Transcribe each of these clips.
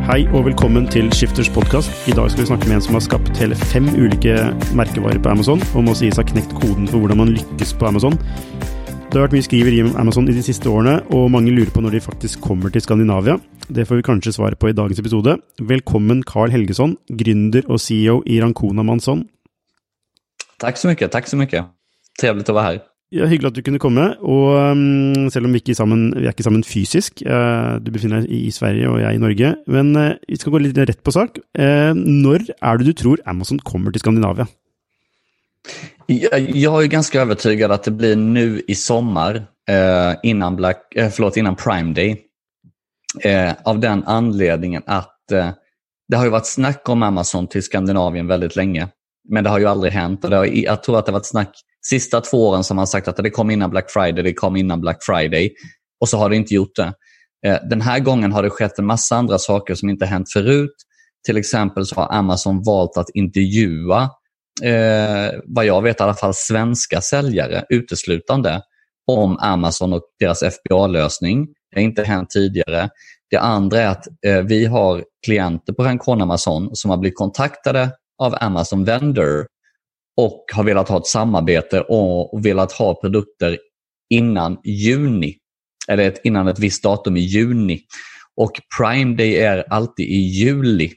Hei og velkommen til Shifters podcast. I dag skal vi snakke med en som har skapt hele 5 ulike merkevarer på Amazon, og må sies ha knekt koden for hvordan man lykkes på Amazon. Det har vært mye skriveri om Amazon i de siste årene, og mange lurer på når de faktisk kommer til Skandinavia. Det får vi kanskje svare på i dagens episode. Velkommen Carl Helgesson, gründer og CEO i Rancona Manson. Tack så mycket. Trevligt att vara här. Ja, hyggelig at du kunne komme, og selv om vi er ikke sammen fysisk, du befinner deg i Sverige og jeg i Norge, men vi skal gå litt rett på sak. Når det du tror Amazon kommer till Skandinavia? Jag är ganska övertygad att det blir nu i sommar innan Prime Day. Av den anledningen att det har ju varit snack om Amazon till Skandinavien väldigt länge, men det har ju aldrig hänt. Och jag tror att det har varit snack sista 2 åren som man sagt att det kom innan Black Friday, och så har det inte gjort det. Den här gången har det skett en massa andra saker som inte hänt förut. Till exempel så har Amazon valt att intervjua vad jag vet i alla fall svenska säljare uteslutande om Amazon och deras FBA-lösning. Det har inte hänt tidigare. Det andra är att vi har klienter på Rancona Amazon som har blivit kontaktade av Amazon Vendor och har velat ha ett samarbete och velat ha produkter innan juni, eller innan ett visst datum i juni. Och Prime Day är alltid i juli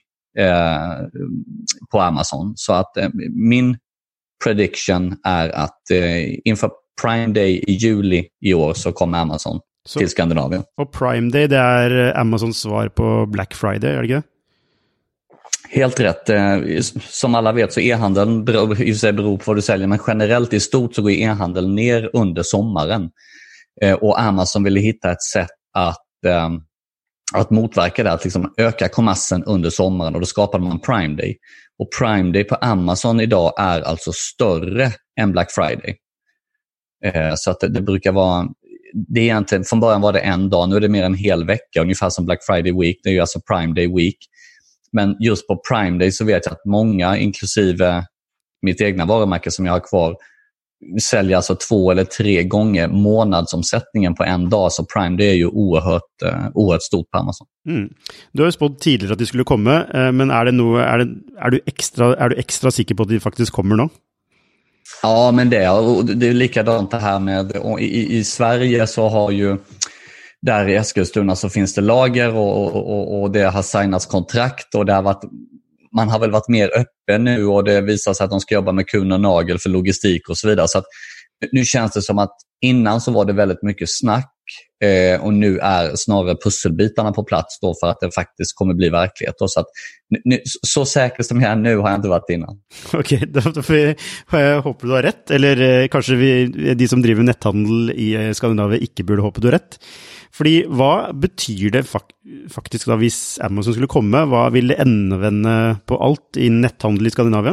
på Amazon. Så att min prediction är att inför Prime Day i juli i år så kommer Amazon till Skandinavien. Och Prime Day, det är Amazons svar på Black Friday, är det inte? Helt rätt. Som alla vet så e-handeln beror på vad du säljer, men generellt i stort så går e-handeln ner under sommaren. Och Amazon ville hitta ett sätt att motverka det, att liksom öka kommersen under sommaren, och då skapade man Prime Day. Och Prime Day på Amazon idag är alltså större än Black Friday. Så att det brukar vara, det är egentligen, från början var det en dag, nu är det mer en hel vecka, ungefär som Black Friday Week, det är ju alltså Prime Day Week. Men just på Prime Day så vet jag att många, inklusive mitt egna varumärke som jag har kvar, säljer alltså 2 eller 3 gånger månadsomsättningen på en dag. Så Prime Day är ju oerhört stort på Amazon. Du har ju spått tidigare att det skulle komma, men är du extra säker på att det faktiskt kommer då? Ja, men det är likadant det här med i Sverige så har ju där i Eskilstuna så finns det lager och det har signats kontrakt, och det har varit, man har väl varit mer öppen nu, och det visar sig att de ska jobba med kund och nagel för logistik och så vidare. Så att nu känns det som att innan så var det väldigt mycket snack, och nu är snarare pusselbitarna på plats då för att det faktiskt kommer bli verklighet. Så att så säker som jag är nu har jag inte varit innan. Okej, då får jag hoppas du har rätt, eller kanske de som driver netthandel i Skandinavien inte borde hoppas du har rätt. Fordi vad betyder det faktiskt då hvis Amazon skulle komma? Vad vill det endevende på allt i netthandel i Skandinavien?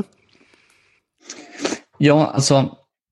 Ja, alltså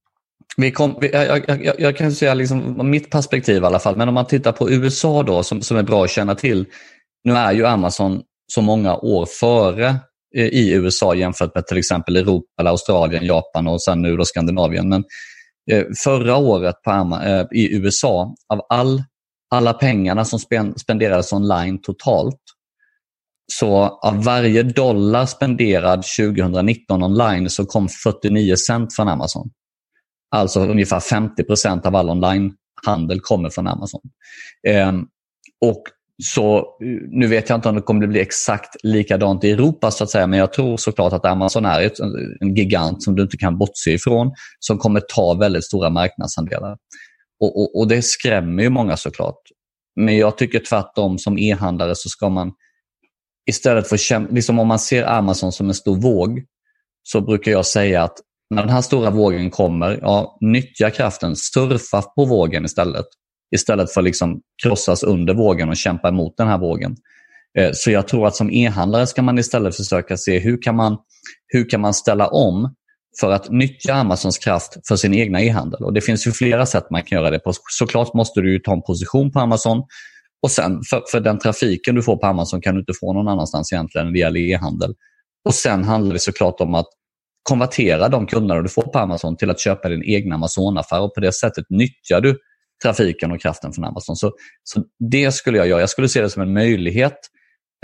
jag kan säga liksom mitt perspektiv i alla fall, men om man tittar på USA då som är bra att känna till. Nu är ju Amazon så många år före i USA jämfört med till exempel Europa eller Australien, Japan och sen nu då Skandinavien. Men förra året i USA, av alla pengarna som spenderades online totalt, så av varje dollar spenderad 2019 online så kom 49 cent från Amazon. Alltså ungefär 50% av all onlinehandel kommer från Amazon. Och så nu vet jag inte om det kommer att bli exakt likadant i Europa så att säga, men jag tror såklart att Amazon är en gigant som du inte kan bortse ifrån, som kommer ta väldigt stora marknadsandelar. Och det skrämmer ju många såklart. Men jag tycker tvärtom, som e-handlare så ska man istället för liksom om man ser Amazon som en stor våg, så brukar jag säga att när den här stora vågen kommer, nyttja kraften, surfa på vågen istället för liksom krossas under vågen och kämpa emot den här vågen. Så jag tror att som e-handlare ska man istället försöka se hur kan man ställa om för att nyttja Amazons kraft för sin egna e-handel. Och det finns ju flera sätt man kan göra det på. Såklart måste du ju ta en position på Amazon, och sen för den trafiken du får på Amazon kan du inte få någon annanstans egentligen när det gäller e-handel. Och sen handlar det såklart om att konvertera de kunder du får på Amazon till att köpa din egna Amazon-affär, och på det sättet nyttjar du trafiken och kraften från Amazon. Så det skulle jag göra. Jag skulle se det som en möjlighet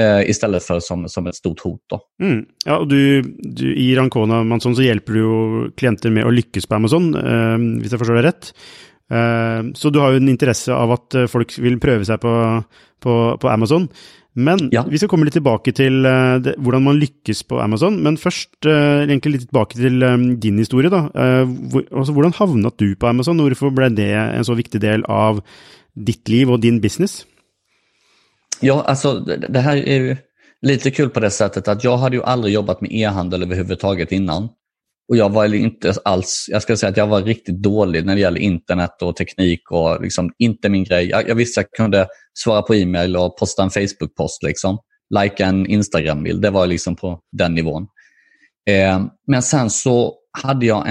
istället för som ett stort hot då. Ja, och du i Ancona Amazon så hjälper du ju klienter med att lyckas på Amazon, hvis jeg forstår det rätt. Så du har ju en intresse av att folk vill pröva sig på Amazon. Men vi ska komma lite tillbaka till hur man lyckas på Amazon. Men först egentligen lite tillbaka till din historia då. Alltså, hur havnade du på Amazon? Varför blev det en så viktig del av ditt liv och din business? Ja, alltså det här är ju lite kul på det sättet att jag hade ju aldrig jobbat med e-handel överhuvudtaget innan. Och jag var inte alls, jag ska säga att jag var riktigt dålig när det gäller internet och teknik och liksom inte min grej. Jag visste att jag kunde svara på e-mail och posta en Facebook-post liksom. Like en Instagram-bild, det var liksom på den nivån. Men sen så hade jag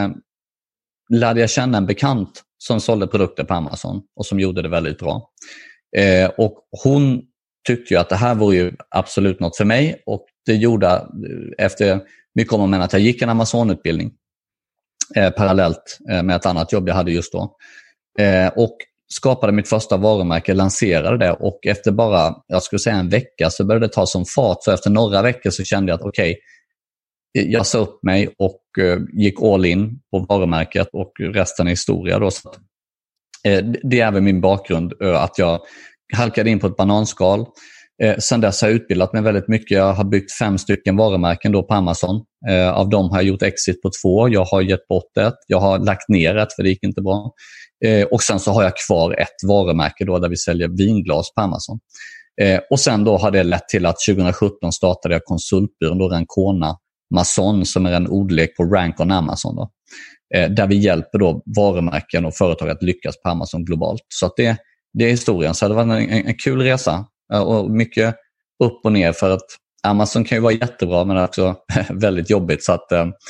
lärde jag känna en bekant som sålde produkter på Amazon och som gjorde det väldigt bra. Och hon tyckte ju att det här var ju absolut något för mig och det gjorde efter mycket om och men att jag gick en Amazon-utbildning parallellt med ett annat jobb jag hade just då. Och skapade mitt första varumärke, lanserade det och efter bara, jag skulle säga en vecka så började det ta som fart. Så efter några veckor så kände jag att okej, jag sa upp mig och gick all in på varumärket och resten är historia då. Så det är väl min bakgrund att jag halkade in på ett bananskal. Sen dess har jag utbildat mig väldigt mycket. Jag har byggt 5 stycken varumärken då på Amazon. Av dem har jag gjort exit på 2. Jag har gett bort ett. Jag har lagt ner ett för det gick inte bra. Och sen så har jag kvar ett varumärke då där vi säljer vinglas på Amazon. Och sen då har det lett till att 2017 startade jag konsultbyrån då Ancona Amazon som är en ordlek på Rank on Amazon då. Där vi hjälper då varumärken och företag att lyckas på Amazon globalt. Så att det är historien. Så det var en kul resa och mycket upp och ner för att Amazon kan ju vara jättebra men också väldigt jobbigt så att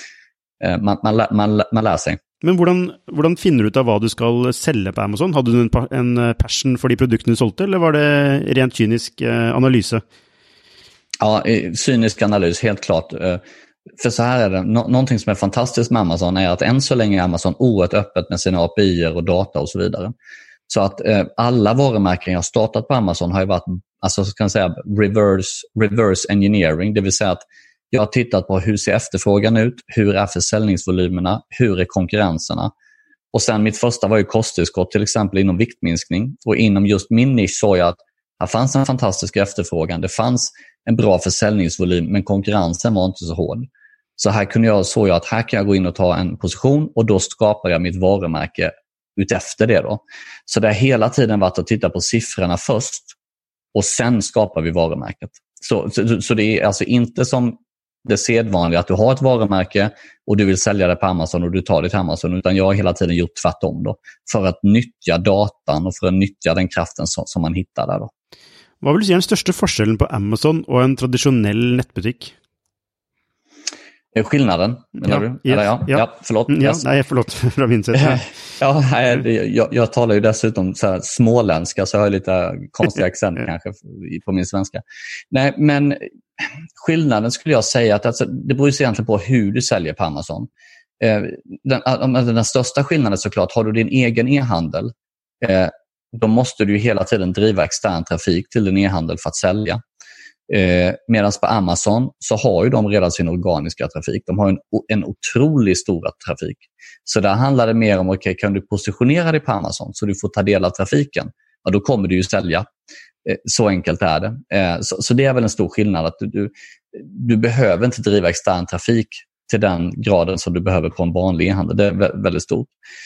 man lär sig. Men hvordan finner du ut av vad du ska sälja på Amazon? Hade du en passion för de produkter du sålde eller var det rent cynisk analys? Ja, cynisk analys, helt klart. För så här är det, någonting som är fantastiskt med Amazon är att än så länge är Amazon oerhört öppet med sina API-er och data och så vidare. Så att alla varumärken jag startat på Amazon har ju varit, alltså så kan jag säga reverse engineering, det vill säga att jag har tittat på hur ser efterfrågan ut, hur är försäljningsvolymerna, hur är konkurrenserna. Och sen mitt första var ju kosttillskott till exempel inom viktminskning och inom just min nisch såg jag att här fanns en fantastisk efterfrågan, det fanns en bra försäljningsvolym men konkurrensen var inte så hård. Så här såg jag att här kan jag gå in och ta en position och då skapar jag mitt varumärke utefter det då. Så det har hela tiden varit att titta på siffrorna först och sen skapar vi varumärket. Så det är alltså inte som det sedvanliga att du har ett varumärke och du vill sälja det på Amazon och du tar det till Amazon, utan jag har hela tiden gjort tvärtom då för att nyttja datan och för att nyttja den kraften som man hittar där då. Vad vill du säga är den största forskellen på Amazon och en traditionell nätbutik? Skillnaden, menar du? Ja, förlåt. Nej, förlåt från min sida. Jag talar ju dessutom så här småländska så jag har lite konstiga accent kanske på min svenska. Nej, men skillnaden skulle jag säga att alltså, det beror ju egentligen på hur du säljer på Amazon. Den största skillnaden såklart, har du din egen e-handel då måste du hela tiden driva extern trafik till din e-handel för att sälja. Medan på Amazon så har ju de redan sin organiska trafik. De har en otroligt stor trafik. Så där handlar det mer om, okej, kan du positionera dig på Amazon så du får ta del av trafiken? Ja, då kommer du ju sälja. Så enkelt är det. Så det är väl en stor skillnad att du behöver inte driva extern trafik till den graden som du behöver på en vanlig e-handel. Det är väldigt stort.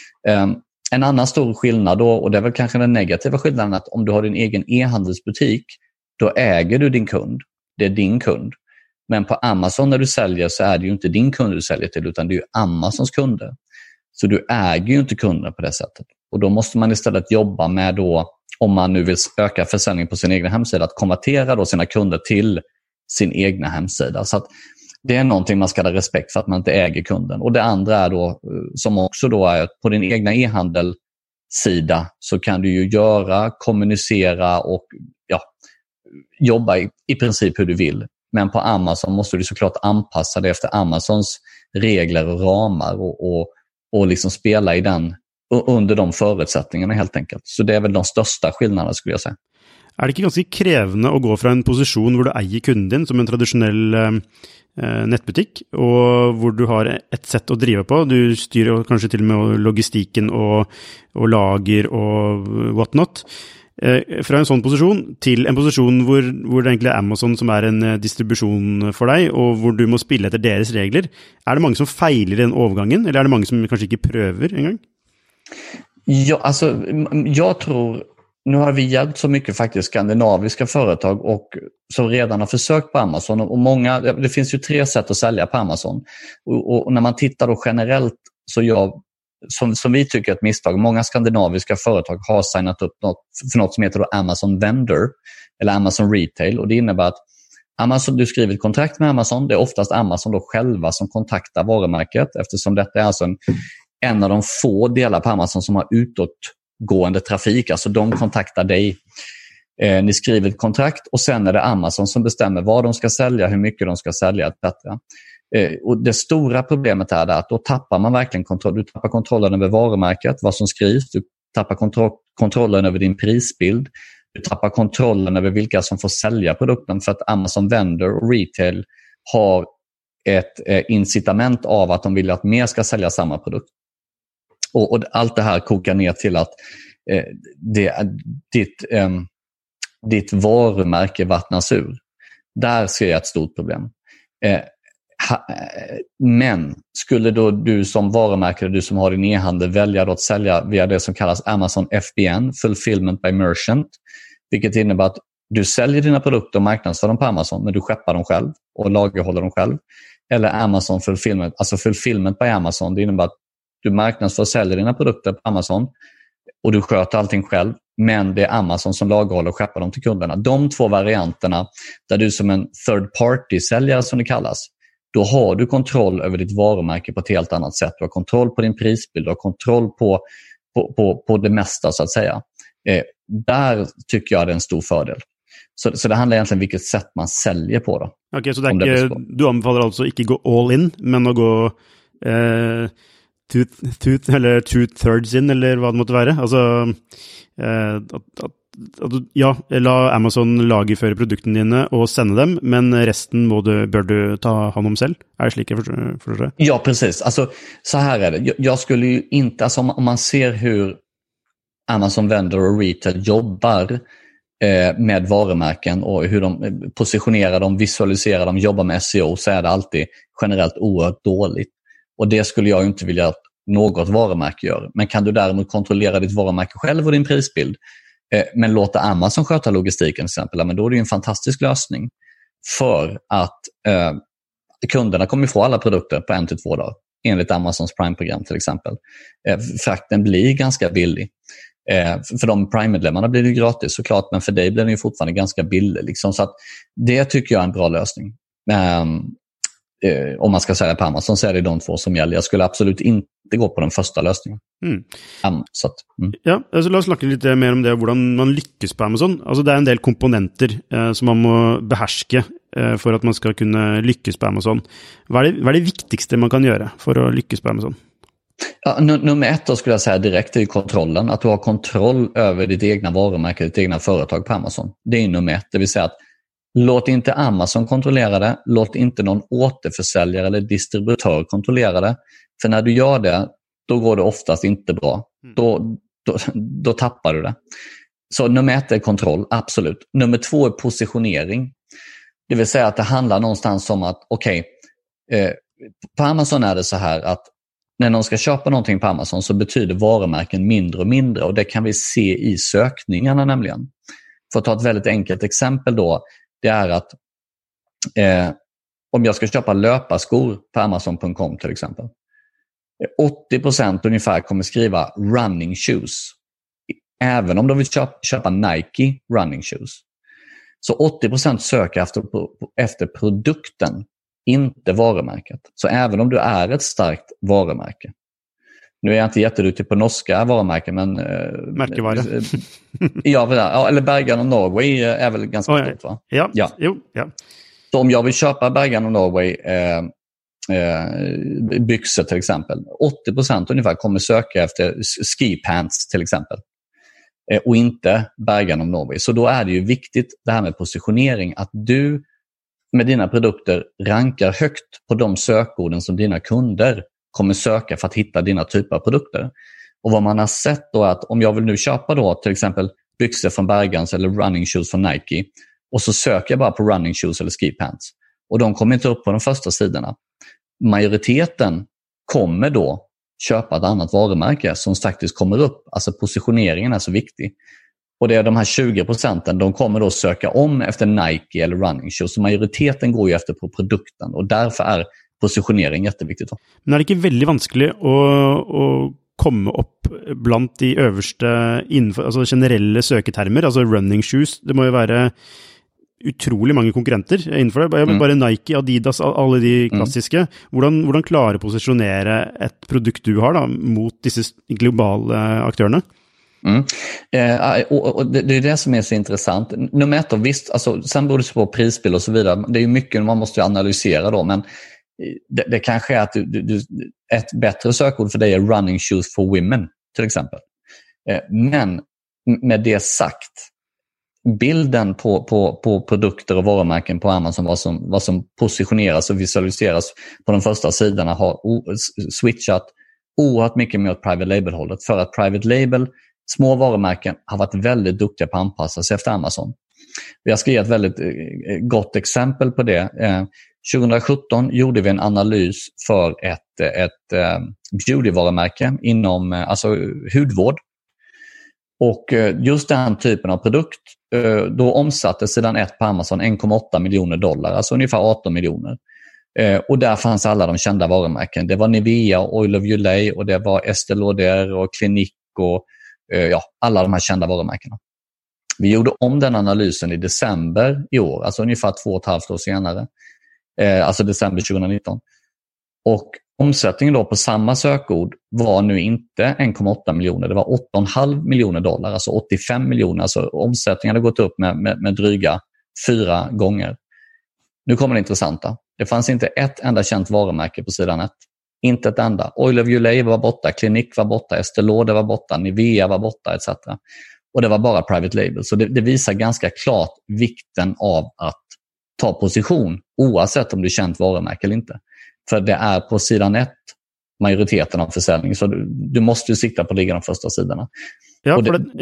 En annan stor skillnad då, och det är väl kanske den negativa skillnaden, att om du har din egen e-handelsbutik då äger du din kund. Det är din kund. Men på Amazon när du säljer så är det ju inte din kund du säljer till utan det är ju Amazons kunder. Så du äger ju inte kunder på det sättet. Och då måste man istället jobba med då, om man nu vill öka försäljning på sin egen hemsida, att konvertera då sina kunder till sin egna hemsida. Så att det är någonting man ska ha respekt för att man inte äger kunden. Och det andra är då, som också då är på din egna e-handelssida så kan du ju kommunicera och jobba i princip hur du vill. Men på Amazon måste du såklart anpassa det efter Amazons regler och ramar och liksom spela i under de förutsättningarna helt enkelt. Så det är väl de största skillnaderna skulle jag säga. Er det ikke ganske krevende å gå fra en posisjon hvor du eier kunden din som en tradisjonell nettbutikk, og hvor du har et sett å drive på, du styrer kanskje til og med logistikken og lager og whatnot, fra en sånn posisjon til en posisjon hvor det egentlig er Amazon som er en distribusjon for deg, og hvor du må spille etter deres regler. Er det mange som feiler i den overgangen, eller er det mange som kanskje ikke prøver en gang? Ja, alltså jag tror, nu har vi hjälpt så mycket faktiskt skandinaviska företag och som redan har försökt på Amazon, och många, det finns ju 3 sätt att sälja på Amazon, och när man tittar då generellt så gör som vi tycker är ett misstag, många skandinaviska företag har signat upp för något som heter då Amazon Vendor eller Amazon Retail, och det innebär att Amazon, du skriver ett kontrakt med Amazon, det är oftast Amazon då själva som kontaktar varumärket, eftersom detta är alltså en av de få delar på Amazon som har utåtgående trafik, alltså de kontaktar dig. Ni skriver ett kontrakt och sen är det Amazon som bestämmer vad de ska sälja, hur mycket de ska sälja, etc. Och det stora problemet är att då tappar man verkligen kontroll. Du tappar kontrollen över varumärket, vad som skrivs, du tappar kontrollen över din prisbild, du tappar kontrollen över vilka som får sälja produkten, för att Amazon Vendor och Retail har ett incitament av att de vill att mer ska sälja samma produkt. Och allt det här kokar ner till att ditt varumärke vattnas ur. Där ser jag ett stort problem. Men skulle då du som varumärke, du som har din e-handel, välja då att sälja via det som kallas Amazon FBN, Fulfillment by Merchant, vilket innebär att du säljer dina produkter och marknadsför dem på Amazon, men du skeppar dem själv och lagerhåller dem själv. Eller Amazon Fulfillment, alltså Fulfillment by Amazon, det innebär att du marknadsför och säljer dina produkter på Amazon och du sköter allting själv, men det är Amazon som lagerhåller och skeppar dem till kunderna. De 2 varianterna, där du som en third party-säljare som det kallas, då har du kontroll över ditt varumärke på ett helt annat sätt. Du har kontroll på din prisbild, du har kontroll på det mesta så att säga. Där tycker jag det är en stor fördel. Så det handlar egentligen om vilket sätt man säljer på då. Okej, så det är inte, du anbefaler alltså inte gå all in, men att gå two-thirds in, eller vad det måtte være. Altså, la Amazon lagerføre produktene dine og sende dem, men resten bör du ta hand om selv. Är det slik jag förstår det? Ja, precis. Alltså, så här är det. Jag skulle ju inte, alltså, om man ser hur Amazon Vendor och Retail jobbar med varumärken och hur de positionerar dem, visualiserar dem, jobbar med SEO, så är det alltid generellt oerhört dåligt. Och det skulle jag inte vilja att något varumärke gör. Men kan du däremot kontrollera ditt varumärke själv och din prisbild, men låta Amazon sköta logistiken till exempel, men då är det en fantastisk lösning, för att kunderna kommer få alla produkter på 1 till 2 dagar enligt Amazons Prime-program till exempel. Frakten blir ganska billig. För de Prime-medlemmarna blir det gratis såklart, men för dig blir den ju fortfarande ganska billig. Liksom. Så att det tycker jag är en bra lösning. Om man ska säga på Amazon så är det de 2 som gäller. Jag skulle absolut inte gå på den första lösningen. Ja, alltså låt oss snakke lite mer om det, hur man lyckas på Amazon. Alltså det är en del komponenter som man må behärska för att man ska kunna lyckas på Amazon. Vad är det viktigaste man kan göra för att lyckas på Amazon? Ja, nummer 1 då skulle jag säga direkt är kontrollen. Att du har kontroll över ditt egna varumärke, ditt egna företag på Amazon. Det är nummer 1, det vill säga att låt inte Amazon kontrollera det. Låt inte någon återförsäljare eller distributör kontrollera det. För när du gör det, då går det oftast inte bra. Då tappar du det. Så nummer 1 är kontroll, absolut. Nummer 2 är positionering. Det vill säga att det handlar någonstans om att på Amazon är det så här att när någon ska köpa någonting på Amazon så betyder varumärken mindre och mindre. Och det kan vi se i sökningarna nämligen. För att ta ett väldigt enkelt exempel då. Det är att om jag ska köpa löparskor på Amazon.com till exempel. 80% ungefär kommer skriva running shoes. Även om de vill köpa Nike running shoes. Så 80% söker efter produkten, inte varumärket. Så även om du är ett starkt varumärke. Nu är jag inte jätteduktig på norska varumärken, men märkevara. Ja, eller Bergen och Norway är väl ganska stort, va? Ja. Så om jag vill köpa Bergen och Norway byxor till exempel, 80% ungefär kommer söka efter ski pants till exempel. och inte Bergan of Norway. Så då är det ju viktigt det här med positionering, att du med dina produkter rankar högt på de sökorden som dina kunder kommer söka för att hitta dina typer av produkter. Och vad man har sett då är att om jag vill nu köpa då till exempel byxor från Bergans eller running shoes från Nike, och så söker jag bara på running shoes eller ski pants, och de kommer inte upp på de första sidorna. Majoriteten kommer då köpa ett annat varumärke som faktiskt kommer upp. Alltså positioneringen är så viktig. Och det är de här 20%, de kommer då söka om efter Nike eller running shoes. Så majoriteten går ju efter på produkten, och därför är positionering jätteviktigt. Men är det inte väldigt vanskligt att komma upp bland de översta alltså generella söketermer, alltså running shoes? Det måste ju vara utrolig mange konkurrenter innenfor det. Bare Nike, Adidas, alle de klassiske. Hvordan klare å posisjonere et produkt du har da, mot disse globala aktørene? Och det är det som är så intressant. Nummer ett, visst, alltså, sen beror det på prisbild och så vidare. Det är ju mycket man måste analysera då, men det kanske är att ett bättre sökord för dig är running shoes for women till exempel. Men med det sagt, bilden på produkter och varumärken på Amazon, vad som positioneras och visualiseras på de första sidorna, har switchat oerhört mycket med private label-hållet, för att private label, små varumärken, har varit väldigt duktiga på att anpassa sig efter Amazon. Jag ska ge ett väldigt gott exempel på det. 2017 gjorde vi en analys för ett beauty-varumärke inom alltså hudvård. Och just den typen av produkt, då omsattes sedan ett på Amazon $1,8 miljoner, alltså ungefär 18 miljoner. Och där fanns alla de kända varumärken. Det var Nivea, Oil of Olay, och det var Estée Lauder och Clinique och alla de här kända varumärkena. Vi gjorde om den analysen i december i år, alltså ungefär 2,5 år senare. Alltså december 2019. Och omsättningen då på samma sökord var nu inte 1,8 miljoner, det var $8,5 miljoner, alltså 85 miljoner. Alltså omsättningen hade gått upp med dryga 4 gånger. Nu kommer det intressanta. Det fanns inte ett enda känt varumärke på sidan 1. Inte ett enda. Oil of Olay var borta, Clinique var borta, Estée Lauder var borta, Nivea var borta etc. Och det var bara private label. Så det visar ganska klart vikten av att ta position oavsett om du är känt varumärke eller inte. För det är på sidan 1 majoriteten av försäljning, så du måste ju sikta på att ligga de första sidorna. Ja,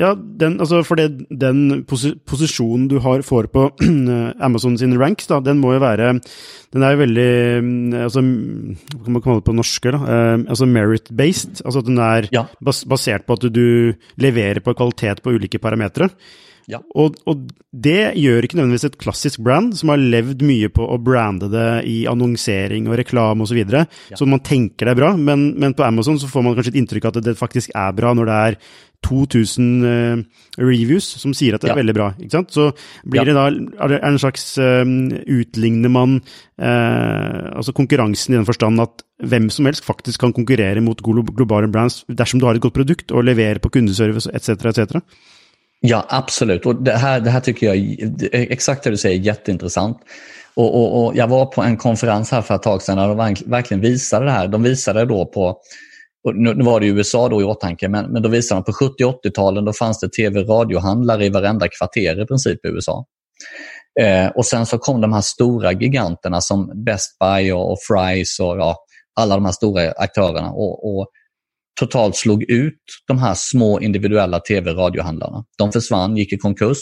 den position du får på Amazon sin ranks då, den må ju vara, den är väldigt, alltså vad kan man kalla det på norska då, alltså merit based, alltså att den är baserad på att du levererar på kvalitet på olika parametrar. Ja. Och det gör inte nödvändigtvis ett klassiskt brand som har levt mycket på att branda det i annonsering och reklam och så vidare. Ja. Så man tänker det är bra, men på Amazon så får man kanske ett intryck att det faktiskt är bra när det är 2000 reviews som säger att det är väldigt bra, inte sant? Så blir det då en slags utlignar man alltså konkurrensen i den förstånd att vem som helst faktiskt kan konkurrera mot globala brands dersom du har ett gott produkt och levererar på kundeservice etc. Ja, absolut. Och det här tycker jag, exakt det du säger, är jätteintressant. Och jag var på en konferens här för ett tag sedan där de verkligen visade det här. De visade då på, nu var det i USA då i åtanke, men då visade de på 70- och 80-talen, då fanns det tv-radiohandlare i varenda kvarter i princip i USA. Och sen så kom de här stora giganterna som Best Buy och Fry's och alla de här stora aktörerna och totalt slog ut de här små individuella tv-radiohandlarna. De försvann, gick i konkurs.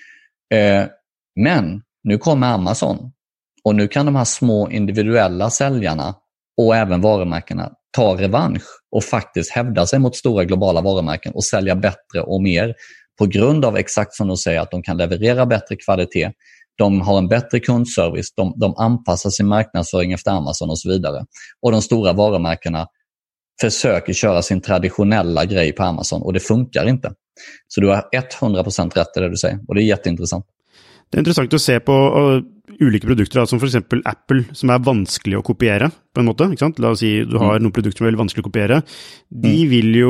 Men nu kommer Amazon, och nu kan de här små individuella säljarna och även varumärkena ta revansch och faktiskt hävda sig mot stora globala varumärken och sälja bättre och mer på grund av, exakt som de säger, att de kan leverera bättre kvalitet. De har en bättre kundservice, de anpassar sin marknadsföring efter Amazon och så vidare. Och de stora varumärkena försöker köra sin traditionella grej på Amazon, och det funkar inte. Så du har 100% rätt i det du säger, och det är jätteintressant. Det är intressant att se på olika produkter, som för exempel Apple, som är vanskelig att kopiera på en måte, ikke sant? Låt oss si du har några produkter som är väldigt vanskelig att kopiera. De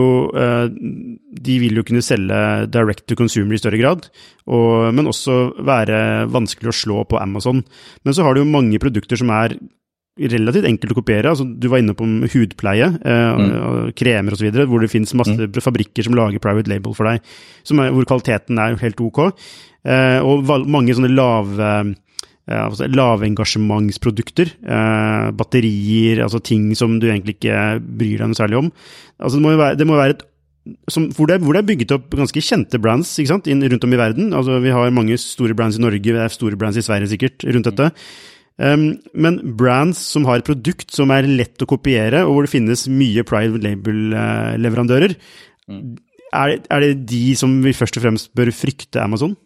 vill ju kunna sälja direct to consumer i större grad, men också vara vanskelig att slå på Amazon. Men så har du ju många produkter som är relativt enkelt å kopiere. Altså, du var inne på hudpleie, kremer og så videre, hvor det finnes masse fabrikker som lager private label for deg, hvor kvaliteten er helt ok. Og mange sånne lavengasjementsprodukter, batterier, altså ting som du egentlig ikke bryr deg noe særlig om. Altså, det må være hvor det er bygget opp ganske kjente brands, ikke sant, rundt om i verden. Altså, vi har mange store brands i Norge, det er store brands i Sverige sikkert rundt dette. Men brands som har et produkt som er lett å kopiere, og hvor det finnes mye private label-leverandører, er det de som vi først og fremst bør frykte Amazon?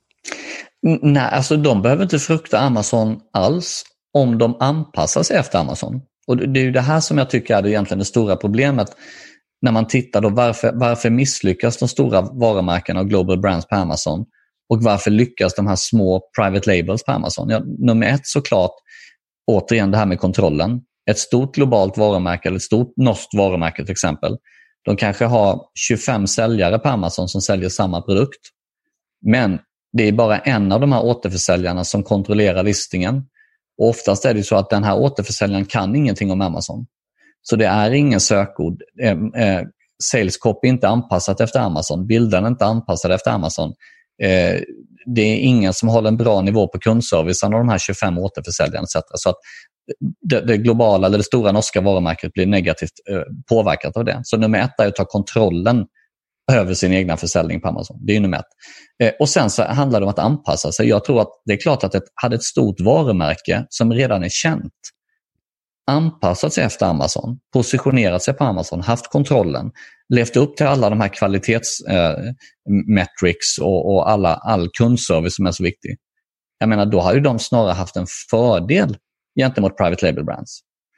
Nej, alltså de behöver inte frukta Amazon alls om de anpassar sig efter Amazon. Och det är ju det här som jag tycker är egentligen det stora problemet när man tittar då varför misslyckas de stora varumärkena och global brands på Amazon och varför lyckas de här små private labels på Amazon? Ja, nummer ett såklart, återigen det här med kontrollen. Ett stort globalt varumärke eller ett stort norskt varumärke till exempel, de kanske har 25 säljare på Amazon som säljer samma produkt. Men det är bara en av de här återförsäljarna som kontrollerar listingen. Och oftast är det så att den här återförsäljaren kan ingenting om Amazon. Så det är ingen sökord. Sales copy är inte anpassat efter Amazon. Bilden är inte anpassad efter Amazon. Det är ingen som håller en bra nivå på kundservicen av de här 25 återförsäljarna etc. Så att det globala eller det stora norska varumärket blir negativt påverkat av det. Så nummer ett är att ta kontrollen över sin egna försäljning på Amazon. Det är ju nummer ett. Och sen så handlar det om att anpassa sig. Jag tror att det är klart att hade ett stort varumärke som redan är känt anpassat sig efter Amazon, positionerat sig på Amazon, haft kontrollen, levt upp till alla de här kvalitetsmetrics och all kundservice som är så viktig. Jag menar, då har ju de snarare haft en fördel gentemot private label brands.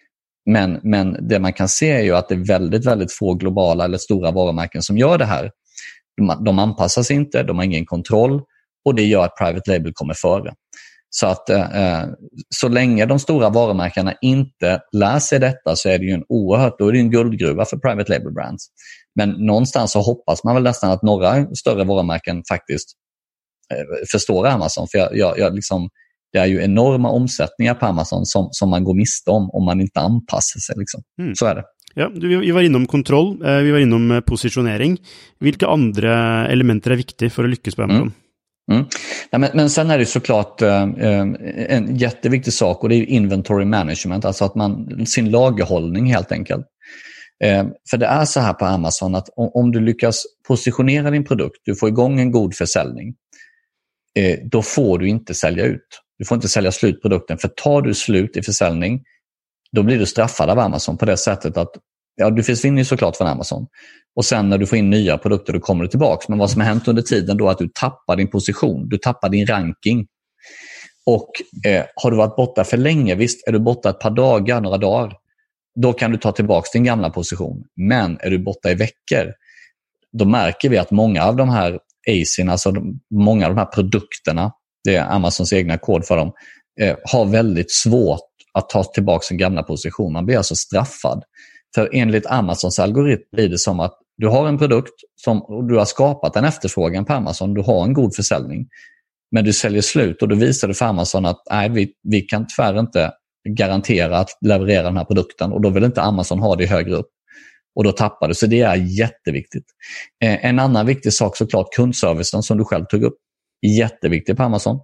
Men det man kan se är ju att det är väldigt, väldigt få globala eller stora varumärken som gör det här. De anpassar sig inte, de har ingen kontroll och det gör att private label kommer före. Så att så länge de stora varumärkena inte lär sig detta så är det ju då är det en guldgruva för private label brands. Men någonstans så hoppas man väl nästan att några större varumärken faktiskt förstår Amazon. För jag liksom, det är ju enorma omsättningar på Amazon som man går miste om man inte anpassar sig. Liksom. Så är det. Ja, vi var innom kontroll, vi var innom positionering. Vilka andra elementer är viktiga för att lyckas på Amazon? Ja, men sen är det såklart en jätteviktig sak och det är inventory management, alltså att sin lagerhållning helt enkelt. För det är så här på Amazon att om du lyckas positionera din produkt, du får igång en god försäljning, då får du inte sälja ut. Du får inte sälja slut produkten, för tar du slut i försäljning, då blir du straffad av Amazon på det sättet att du försvinner ju såklart från Amazon. Och sen när du får in nya produkter, då kommer du tillbaka. Men vad som har hänt under tiden då är att du tappar din position, du tappar din ranking. Och har du varit borta för länge, visst är du borta ett par dagar, några dagar, då kan du ta tillbaka din gamla position. Men är du borta i veckor, då märker vi att många av de här ASIN, alltså många av de här produkterna, det är Amazons egna kod för dem, har väldigt svårt att ta tillbaka sin gamla position. Man blir alltså straffad. För enligt Amazons algoritm blir det som att du har en produkt och du har skapat en efterfrågan på Amazon, du har en god försäljning, men du säljer slut och då visar du för Amazon att vi kan tyvärr inte garantera att leverera den här produkten och då vill inte Amazon ha det högre upp. Och då tappar du, så det är jätteviktigt. En annan viktig sak såklart, kundservicen som du själv tog upp. Jätteviktig på Amazon.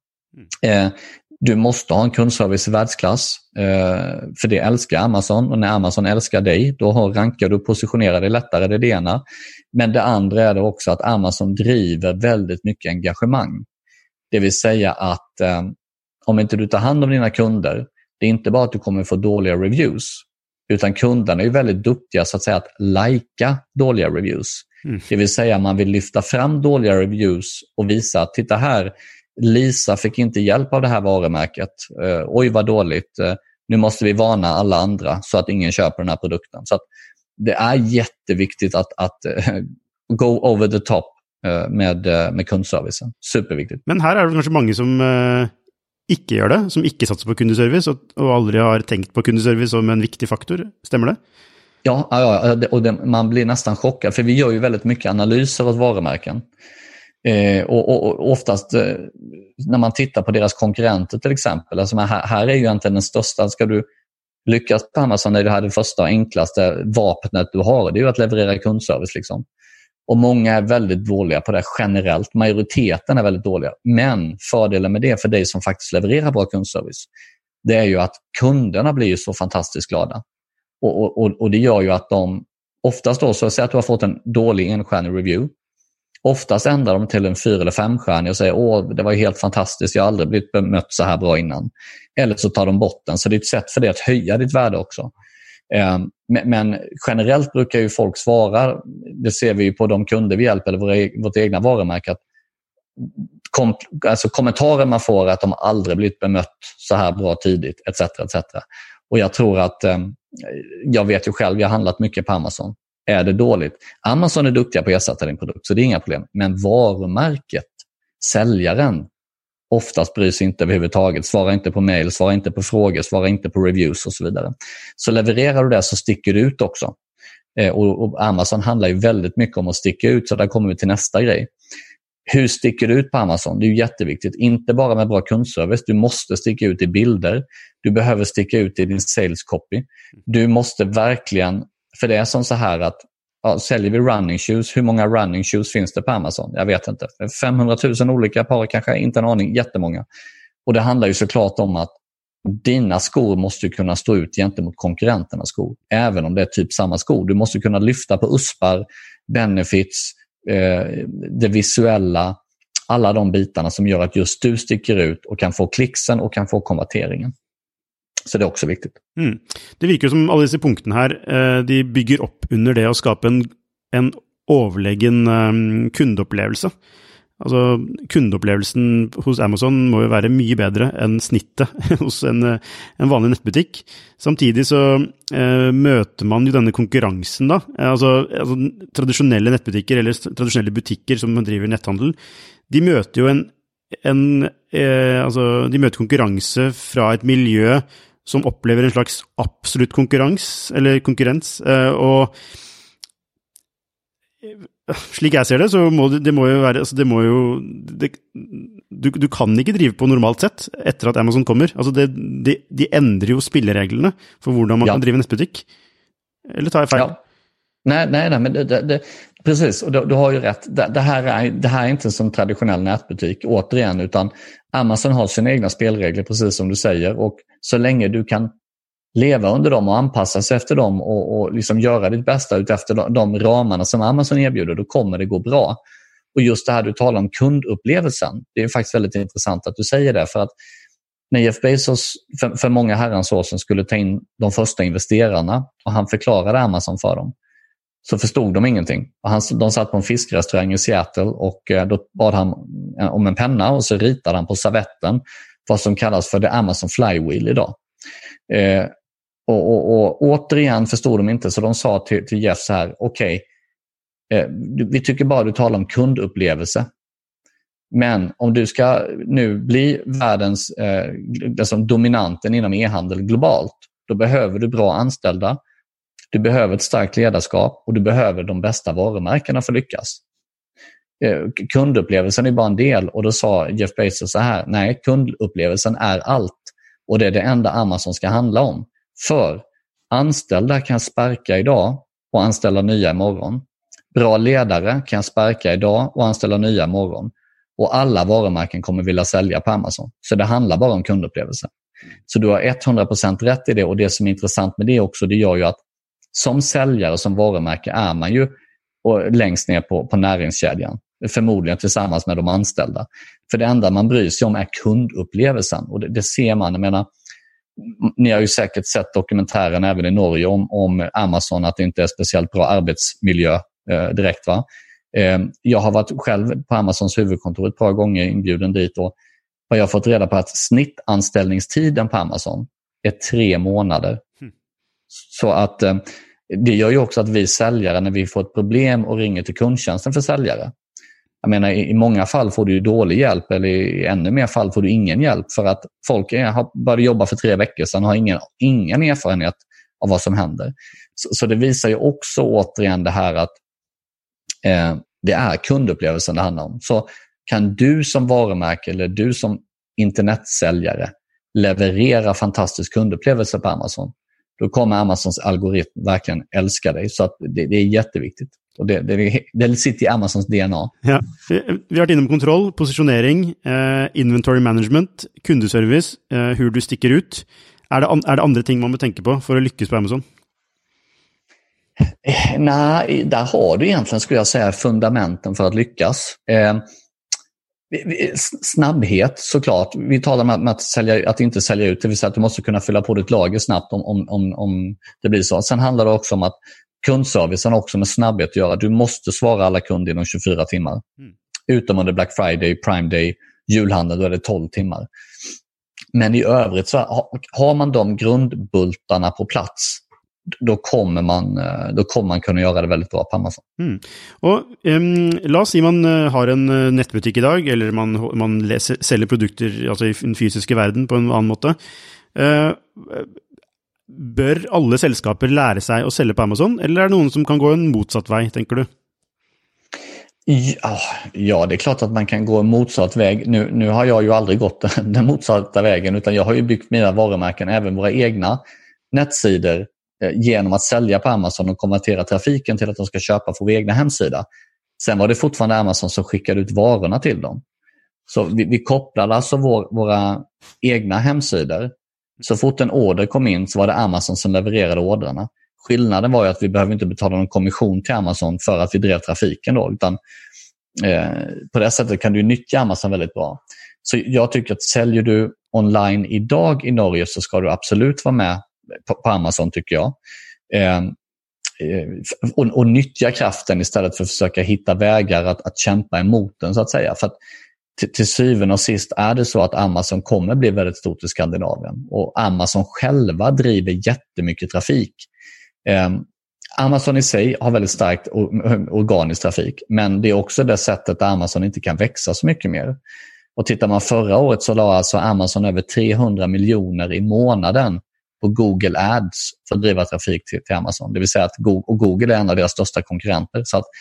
Du måste ha en kundservice i världsklass, för det älskar Amazon, och när Amazon älskar dig, då rankar du och positionerar dig lättare, det är det ena. Men det andra är det också att Amazon driver väldigt mycket engagemang. Det vill säga att om inte du tar hand om dina kunder, det är inte bara att du kommer få dåliga reviews, utan kunderna är väldigt duktiga så att säga att lajka dåliga reviews. Det vill säga man vill lyfta fram dåliga reviews och visa att titta här, Lisa fick inte hjälp av det här varumärket. Oj vad dåligt. Nu måste vi varna alla andra så att ingen köper den här produkten. Så att det är jätteviktigt att go over the top med kundservicen. Superviktigt. Men här är det kanske många som inte gör det, som inte satsar på kundeservice och aldrig har tänkt på kundeservice som en viktig faktor. Stämmer det? Ja, och man blir nästan chockad, för vi gör ju väldigt mycket analyser av varumärken. Och oftast när man tittar på deras konkurrenter till exempel, alltså här är ju egentligen den största, Lyckas på Amazon är det här det första och enklaste vapnet du har. Det är ju att leverera kundservice. Liksom. Och många är väldigt dåliga på det generellt. Majoriteten är väldigt dåliga. Men fördelen med det för dig som faktiskt levererar bra kundservice, det är ju att kunderna blir ju så fantastiskt glada. Och det gör ju att de oftast då, så säg att du har fått en dålig enstjärnig review. Oftast ändrar de till en 4 eller 5-stjärnig och säger det var ju helt fantastiskt, jag har aldrig blivit bemött så här bra innan. Eller så tar de bort den, så det är ett sätt för det att höja ditt värde också. Men generellt brukar ju folk svara, det ser vi ju på de kunder vi hjälper eller vårt egna varumärke, att alltså kommentarer man får att de aldrig blivit bemött så här bra tidigt, etc. etc. Och jag tror att, jag vet ju själv, jag har handlat mycket på Amazon. Är det dåligt? Amazon är duktiga på att ersätta din produkt, så det är inga problem. Men varumärket, säljaren, oftast bryr sig inte överhuvudtaget. Svarar inte på mail, svarar inte på frågor, svarar inte på reviews och så vidare. Så levererar du det så sticker du ut också. Och Amazon handlar ju väldigt mycket om att sticka ut, så där kommer vi till nästa grej. Hur sticker du ut på Amazon? Det är ju jätteviktigt. Inte bara med bra kundservice. Du måste sticka ut i bilder. Du behöver sticka ut i din sales copy. Du måste verkligen, för det är som så här att säljer vi running shoes, hur många running shoes finns det på Amazon? Jag vet inte. 500 000 olika par, kanske inte en aning, jättemånga. Och det handlar ju såklart om att dina skor måste kunna stå ut gentemot konkurrenternas skor. Även om det är typ samma skor. Du måste kunna lyfta på uspar, benefits, det visuella, alla de bitarna som gör att just du sticker ut och kan få klicksen och kan få konverteringen. Så det är också viktigt. Det virker som alla dessa punkterna här, de bygger upp under det att skapa en överläggen kundupplevelse. Alltså kundupplevelsen hos Amazon må ju vara mycket bättre än snittet hos en vanlig nätbutik. Samtidigt så möter man ju denna konkurrensen då. Alltså traditionella nätbutiker eller traditionella butiker som driver netthandel, de möter ju de möter konkurrens från ett miljö som upplever en slags absolut konkurrens och slik jeg ser det, så det må jo være, altså du kan ikke drive på normalt sett etter at Amazon kommer. Altså de endrer jo spillereglene for hvordan man kan drive nettbutikk. Eller tar jeg feil? Ja. Nej, men det precis, och du har ju rätt. Det här är inte som traditionell nätbutik återigen, utan Amazon har sina egna spelregler precis som du säger, och så länge du kan leva under dem och anpassa sig efter dem och liksom göra ditt bästa utefter de ramarna som Amazon erbjuder, då kommer det gå bra. Och just det här du talar om kundupplevelsen, det är faktiskt väldigt intressant att du säger det, för att när Jeff Bezos för många herrans år sedan skulle ta in de första investerarna och han förklarade Amazon för dem, så förstod de ingenting. Och de satt på en fiskrestaurang i Seattle och då bad han om en penna och så ritade han på servetten vad som kallas för the Amazon Flywheel idag. Och återigen förstod de inte, så de sa till Jeff så här: okej, vi tycker bara du talar om kundupplevelse, men om du ska nu bli världens dominanten inom e-handel globalt, då behöver du bra anställda, du behöver ett starkt ledarskap och du behöver de bästa varumärkena för att lyckas. Kundupplevelsen är bara en del, och då sa Jeff Bezos så här: nej, kundupplevelsen är allt, och det är det enda Amazon ska handla om. För anställda kan sparka idag och anställa nya imorgon. Bra ledare kan sparka idag och anställa nya imorgon. Och alla varumärken kommer vilja sälja på Amazon. Så det handlar bara om kundupplevelsen. Så du har 100% rätt i det, och det som är intressant med det också, det gör ju att som säljare, som varumärke, är man ju längst ner på näringskedjan. Förmodligen tillsammans med de anställda. För det enda man bryr sig om är kundupplevelsen. Och det ser man, jag menar, ni har ju säkert sett dokumentären även i Norge om Amazon, att det inte är speciellt bra arbetsmiljö direkt, va? Jag har varit själv på Amazons huvudkontor ett par gånger, inbjuden dit, och jag har fått reda på att snittanställningstiden på Amazon är 3 månader. Så att det gör ju också att vi säljare, när vi får ett problem och ringer till kundtjänsten för säljare, jag menar, i många fall får du ju dålig hjälp, eller i ännu mer fall får du ingen hjälp, för att folk har börjat jobba för 3 veckor sedan och har ingen erfarenhet av vad som händer. Så det visar ju också återigen det här att det är kundupplevelsen det handlar om. Så kan du som varumärke eller du som internetsäljare leverera fantastisk kundupplevelse på Amazon, då kommer Amazons algoritm verkligen älska dig. Så att det är jätteviktigt. Och det sitter i Amazons DNA. Ja. Vi har varit innom kontroll, positionering, inventory management, kundeservice, hur du sticker ut. Är det andra ting man måste tänka på för att lyckas på Amazon? Nej, där har du egentligen, skulle jag säga, fundamenten för att lyckas. Snabbhet, såklart. Vi talar om att inte sälja ut, det vill säga att du måste kunna fylla på ditt lager snabbt om det blir så. Sen handlar det också om att kundservicen också med snabbhet att göra. Du måste svara alla kunder inom 24 timmar. Utom under Black Friday, Prime Day, julhandel, då är det 12 timmar. Men i övrigt så har man de grundbultarna på plats, då kommer man kunna göra det väldigt bra på Amazon. Och låt oss säga man har en nätbutik idag, eller man säljer produkter alltså i den fysiska världen på en annan måte. Bör alla sällskaper lära sig att sälja på Amazon, eller är det någon som kan gå en motsatt väg, tänker du? Ja, det är klart att man kan gå en motsatt väg. Nu har jag ju aldrig gått den motsatta vägen, utan jag har ju byggt mina varumärken, även våra egna nätsidor, genom att sälja på Amazon och konvertera trafiken till att de ska köpa för vår egna hemsida. Sen var det fortfarande Amazon som skickade ut varorna till dem. Så vi kopplade alltså våra egna hemsidor. Så fort en order kom in så var det Amazon som levererade ordrarna. Skillnaden var ju att vi behöver inte betala någon kommission till Amazon för att vi drev trafiken då, utan på det sättet kan du nyttja Amazon väldigt bra. Så jag tycker att säljer du online idag i Norge så ska du absolut vara med på Amazon, tycker jag. Och nyttja kraften istället för att försöka hitta vägar att kämpa emot den, så att säga. För att till syvende och sist är det så att Amazon kommer bli väldigt stort i Skandinavien. Och Amazon själva driver jättemycket trafik. Amazon i sig har väldigt starkt organisk trafik, men det är också det sättet där Amazon inte kan växa så mycket mer. Och tittar man förra året så la alltså Amazon över 300 miljoner i månaden på Google Ads för att driva trafik till Amazon. Det vill säga att Google är en av deras största konkurrenter. Så att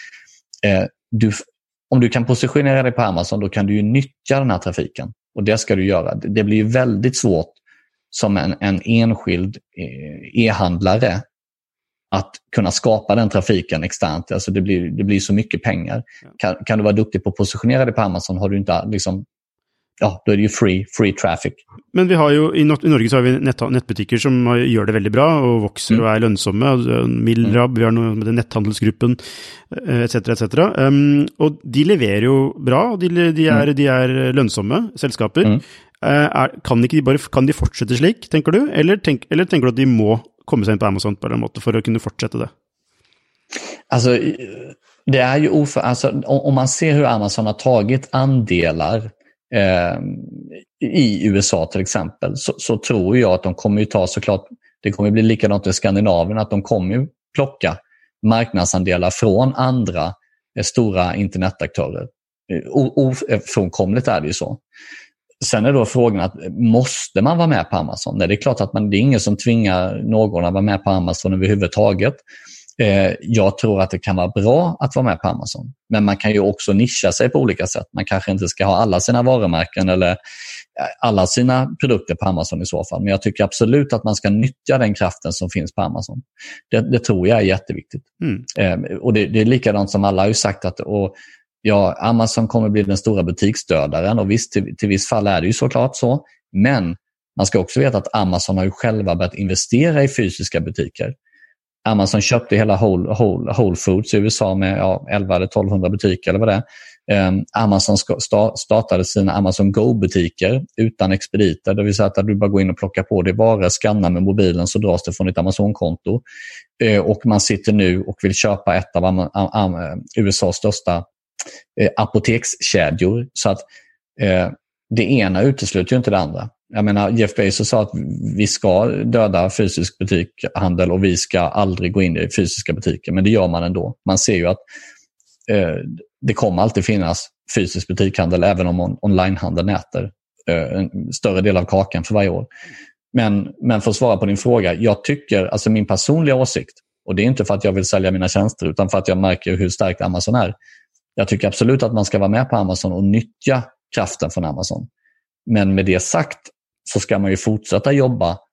om du kan positionera dig på Amazon, då kan du ju nyttja den här trafiken. Och det ska du göra. Det blir ju väldigt svårt som en enskild e-handlare att kunna skapa den trafiken externt. Alltså det blir så mycket pengar. Kan du vara duktig på att positionera dig på Amazon, har du inte liksom, då är det ju free traffic. Men vi har ju i Norge så har vi nettbutiker som gör det väldigt bra och växer och är lönsamma. Milrab, vi har något med Netthandelsgruppen, etc. Och de levererar ju bra, och de är lönsamma sällskaper. Kan de fortsätta slik, tänker du? Eller tänker du att de må komma sig in på Amazon på den måten för att kunna fortsätta det? Alltså, det är ju om man ser hur Amazon har tagit andelar i USA till exempel, så tror jag att de kommer ju ta, såklart, det kommer bli likadant i Skandinavien, att de kommer ju plocka marknadsandelar från andra stora internetaktörer. Ofrånkomligt är det ju så. Sen är då frågan att måste man vara med på Amazon? Nej, det är klart att det är ingen som tvingar någon att vara med på Amazon överhuvudtaget. Jag tror att det kan vara bra att vara med på Amazon. Men man kan ju också nischa sig på olika sätt. Man kanske inte ska ha alla sina varumärken eller alla sina produkter på Amazon i så fall. Men jag tycker absolut att man ska nyttja den kraften som finns på Amazon. Det tror jag är jätteviktigt. Och det är likadant som alla har ju sagt att Amazon kommer bli den stora butiksdödaren, och visst, till viss fall är det ju såklart så. Men man ska också veta att Amazon har ju själva börjat investera i fysiska butiker. Amazon köpte hela Whole Foods i USA med 11 eller 1200 butiker eller vad det är. Amazon startade sina Amazon Go-butiker utan expediter. Det vill säga att du bara går in och plockar på det, bara skannar med mobilen så dras det från ditt Amazon-konto. Och man sitter nu och vill köpa ett av USAs största apotekskedjor. Så att det ena utesluter ju inte det andra. Jag menar, Jeff Bezos sa att vi ska döda fysisk butikhandel och vi ska aldrig gå in i fysiska butiker, men det gör man ändå. Man ser ju att det kommer alltid finnas fysisk butikhandel även om onlinehandeln äter en större del av kakan för varje år. Men för att svara på din fråga, jag tycker, alltså min personliga åsikt, och det är inte för att jag vill sälja mina tjänster utan för att jag märker hur starkt Amazon är. Jag tycker absolut att man ska vara med på Amazon och nyttja kraften från Amazon. Men med det sagt så ska man ju fortsätta jobba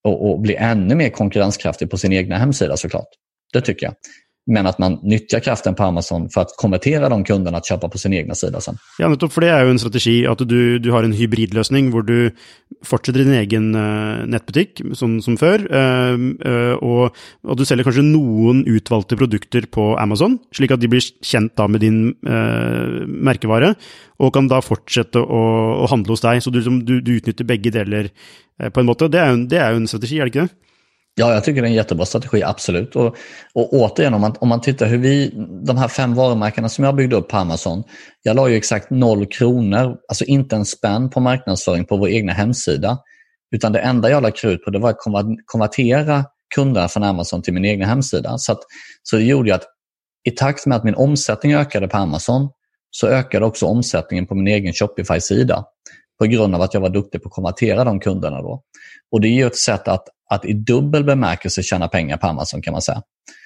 och bli ännu mer konkurrenskraftig på sin egna hemsida såklart. Det tycker jag. Men att man nyttjar kraften på Amazon för att konvertera de kunderna att köpa på sin egna sida sen. Ja, nettopp, for det er jo en strategi at du har en hybridløsning hvor du fortsetter din egen nettbutikk, som før, og du selger kanskje noen utvalgte produkter på Amazon, slik at de blir kjent da med din merkevare, og kan da fortsette å handle hos deg, så du utnytter begge deler på en måte. Det er jo en strategi, er det ikke det? Ja, jag tycker det är en jättebra strategi, absolut. Och återigen, om man tittar hur de här 5 varumärkena som jag byggde upp på Amazon, jag la ju exakt 0 kronor, alltså inte en spänn på marknadsföring på vår egna hemsida, utan det enda jag la krut på det var att konvertera kunderna från Amazon till min egna hemsida. Så det gjorde ju att i takt med att min omsättning ökade på Amazon, så ökade också omsättningen på min egen Shopify-sida på grund av att jag var duktig på att konvertera de kunderna då. Och det är ju ett sätt att i dubbel bemärkelse tjäna pengar på Amazon, kan man säga.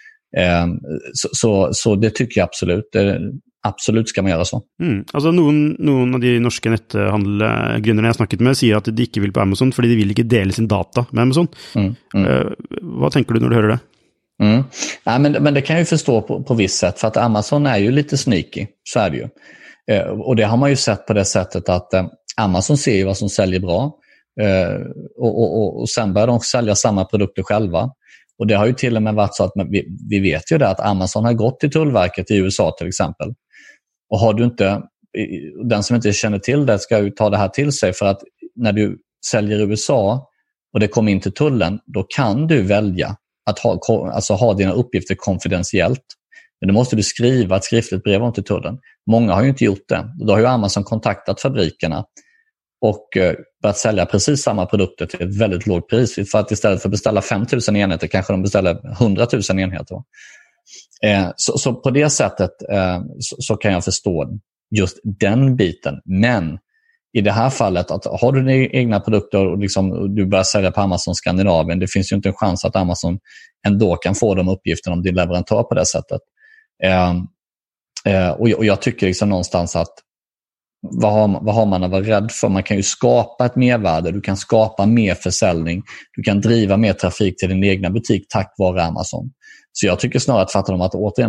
Så det tycker jag absolut ska man göra så. Altså noen av de norske netthandelgründerne jeg snakket med sier at de ikke vil på Amazon fordi de vil ikke dele sin data med Amazon. Vad tänker du när du hör det? Nej, men det kan jag ju förstå på visst sätt, för att Amazon är ju lite sneaky, så är det ju. Och det har man ju sett på det sättet att Amazon ser ju vad som säljer bra. Och sen börjar de sälja samma produkter själva. Och det har ju till och med varit så att vi vet ju det att Amazon har gått till Tullverket i USA till exempel. Och har du inte, den som inte känner till det ska ju ta det här till sig, för att när du säljer i USA och det kommer in till tullen, då kan du välja att ha dina uppgifter konfidentiellt. Men då måste du skriva ett skriftligt brev om till tullen. Många har ju inte gjort det. Då har ju Amazon kontaktat fabrikerna och börjat sälja precis samma produkter till ett väldigt lågt pris. För att istället för att beställa 5 000 enheter kanske de beställer 100 000 enheter. Så på det sättet så kan jag förstå just den biten. Men i det här fallet, att har du dina egna produkter och liksom du börjar sälja på Amazon Skandinavien, det finns ju inte en chans att Amazon ändå kan få de uppgifterna om din leverantör på det sättet. Och jag tycker liksom någonstans att vad har man att vara rädd för? Man kan ju skapa ett mervärde, du kan skapa mer försäljning, du kan driva mer trafik till din egna butik tack vare Amazon. Så jag tycker snarare att återigen,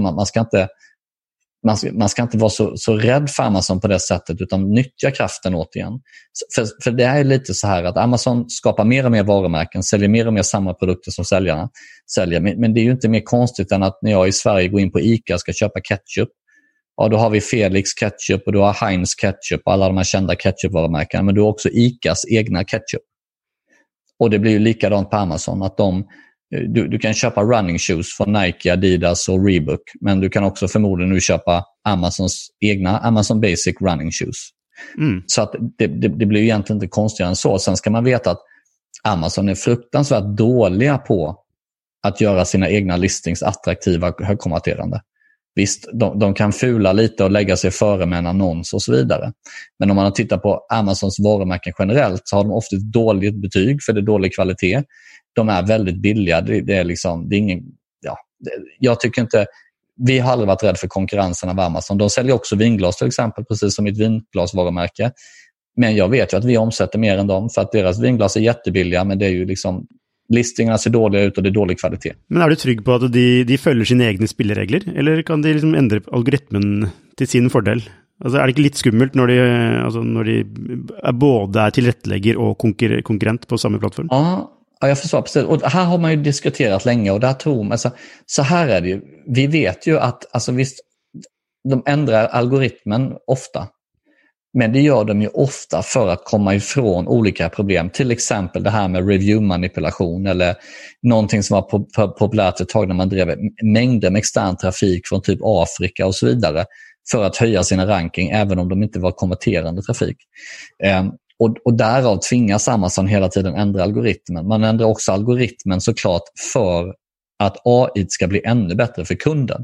man ska inte vara så rädd för Amazon på det sättet, utan nyttja kraften återigen. För det är lite så här att Amazon skapar mer och mer varumärken, säljer mer och mer samma produkter som säljarna säljer. Men det är ju inte mer konstigt än att när jag i Sverige går in på ICA och ska köpa ketchup, ja, då har vi Felix ketchup och du har Heinz ketchup och alla de här kända ketchupvarumärkena, men du har också ICAs egna ketchup. Och det blir ju likadant på Amazon, att du kan köpa running shoes från Nike, Adidas och Reebok, men du kan också förmodligen nu köpa Amazons egna Amazon Basic running shoes. Så att det blir ju egentligen inte konstigare än så. Sen ska man veta att Amazon är fruktansvärt dåliga på att göra sina egna listings attraktiva och högkonverterande. Visst, de kan fula lite och lägga sig före med en annons och så vidare. Men om man tittar på Amazons varumärken generellt så har de ofta ett dåligt betyg för det är dålig kvalitet. De är väldigt billiga. Det är ingen, jag tycker inte, vi har aldrig varit rädda för konkurrensen av Amazon. De säljer också vinglas till exempel, precis som mitt vinglasvarumärke. Men jag vet ju att vi omsätter mer än dem, för att deras vinglas är jättebilliga, men det är ju liksom, listingarna ser dåliga ut och det är dålig kvalitet. Men är du trygg på att de följer sina egna spelregler, eller kan de liksom ändra algoritmen till sin fördel? Alltså, är det inte lite skummelt när de både är tillrättlägger och konkurrent på samma plattform? Ja, jag förstår precis. Och här har man ju diskuterat länge, och där tror man, så här är det ju. Vi vet ju att visst, de ändrar algoritmen ofta. Men det gör de ju ofta för att komma ifrån olika problem. Till exempel det här med review-manipulation, eller någonting som var populärt ett tag när man drev mängder med extern trafik från typ Afrika och så vidare för att höja sina ranking, även om de inte var konverterande trafik. Och därav tvingas Amazon hela tiden ändra algoritmen. Man ändrar också algoritmen såklart för att AI ska bli ännu bättre för kunden.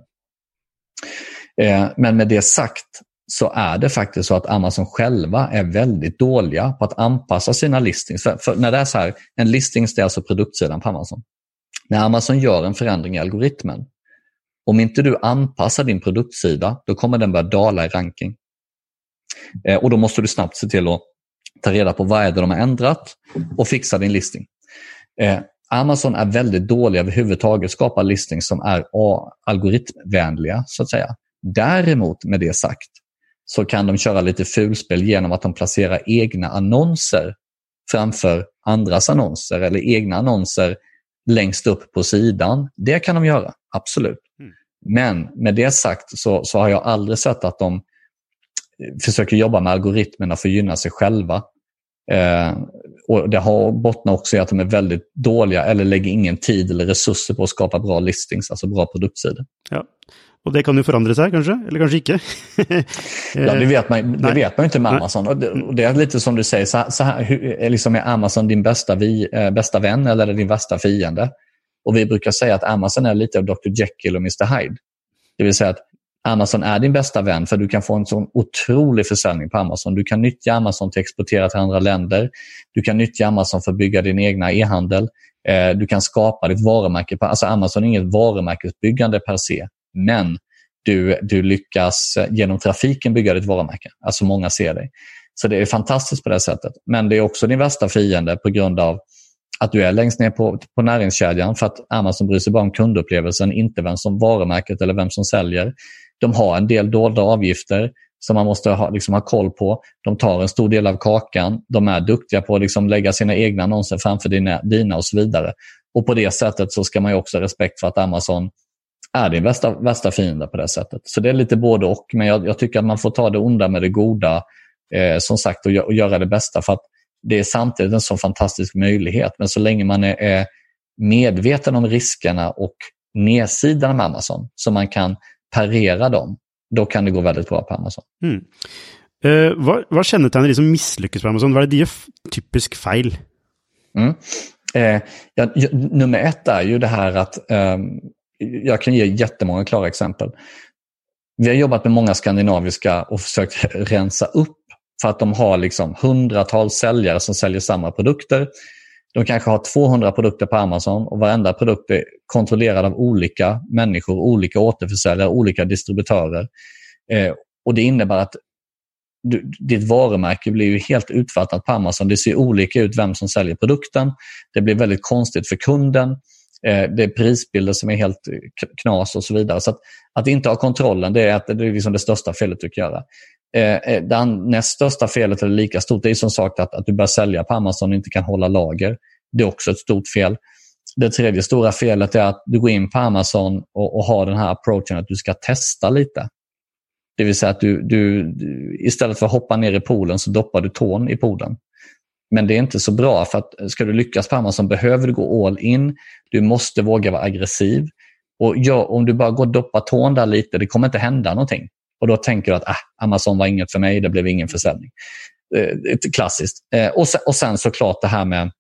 Men med det sagt så är det faktiskt så att Amazon själva är väldigt dåliga på att anpassa sina listings. För när det är så här, en listings är alltså produktsidan på Amazon. När Amazon gör en förändring i algoritmen, om inte du anpassar din produktsida, då kommer den börja dala i ranking. Och då måste du snabbt se till att ta reda på vad är det de har ändrat och fixa din listing. Amazon är väldigt dåliga överhuvudtaget skapa listings som är algoritmvänliga så att säga. Däremot med det sagt så kan de köra lite fulspel genom att de placerar egna annonser framför andras annonser eller egna annonser längst upp på sidan. Det kan de göra, absolut. Men med det sagt så har jag aldrig sett att de försöker jobba med algoritmerna för att gynna sig själva. Och det har bottnat också i att de är väldigt dåliga eller lägger ingen tid eller resurser på att skapa bra listings, alltså bra produktsidor. Ja. Och det kan ju förändra sig kanske, eller kanske inte. Ja, det vet man ju inte med Amazon. Och det är lite som du säger, så här, liksom är Amazon din bästa vän eller din värsta fiende? Och vi brukar säga att Amazon är lite av Dr. Jekyll och Mr. Hyde. Det vill säga att Amazon är din bästa vän för du kan få en sån otrolig försäljning på Amazon. Du kan nyttja Amazon till att exportera till andra länder. Du kan nyttja Amazon för att bygga din egna e-handel. Du kan skapa ditt varumärke. Alltså Amazon är inget varumärkesbyggande per se. Men du lyckas genom trafiken bygga ditt varumärke. Alltså många ser dig. Så det är fantastiskt på det sättet. Men det är också din värsta fiende på grund av att du är längst ner på näringskedjan för att Amazon bryr sig bara om kundupplevelsen, inte vem som varumärket eller vem som säljer. De har en del dolda avgifter som man måste ha koll på. De tar en stor del av kakan. De är duktiga på att lägga sina egna annonser framför dina och så vidare. Och på det sättet så ska man ju också ha respekt för att Amazon är din värsta fiende på det sättet. Så det är lite både och. Men jag tycker att man får ta det onda med det goda som sagt och göra det bästa för att det är samtidigt en så fantastisk möjlighet. Men så länge man är medveten om riskerna och nedsidan med Amazon så man kan parera dem, då kan det gå väldigt bra på Amazon. Vad kännetegner de som misslyckas på Amazon? Vad är det typisk fel? Nummer ett är ju det här att jag kan ge jättemånga klara exempel. Vi har jobbat med många skandinaviska och försökt rensa upp för att de har hundratals säljare som säljer samma produkter. De kanske har 200 produkter på Amazon och varenda produkt är kontrollerad av olika människor, olika återförsäljare, olika distributörer. Och det innebär att ditt varumärke blir ju helt utfattat på Amazon. Det ser olika ut vem som säljer produkten. Det blir väldigt konstigt för kunden. Det är prisbilder som är helt knas och så vidare. Så att inte ha kontrollen, det är det största felet du kan göra. Det näst största felet är lika stort. Det är som sagt att du börjar sälja på Amazon och inte kan hålla lager. Det är också ett stort fel. Det tredje stora felet är att du går in på Amazon och har den här approachen att du ska testa lite. Det vill säga att du istället för att hoppa ner i poolen så doppar du tån i poolen. Men det är inte så bra för att ska du lyckas på Amazon behöver du gå all in. Du måste våga vara aggressiv. Och om du bara går och doppar tån där lite, det kommer inte hända någonting. Och då tänker du att Amazon var inget för mig, det blev ingen försäljning. Klassiskt. Och sen såklart det här med